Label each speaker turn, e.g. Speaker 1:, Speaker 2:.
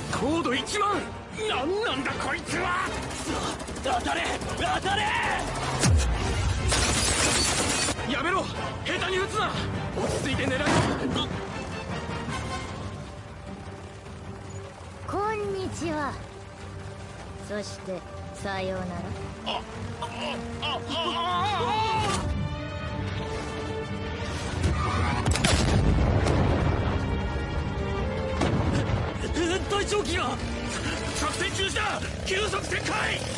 Speaker 1: 高度1万。何なんだこいつは。当たれ当たれ。やめろ、下手に撃つな。落ち着いて狙え。
Speaker 2: こんにちは。そしてさようなら。
Speaker 1: 隊長機が作戦中止だ。急速展開。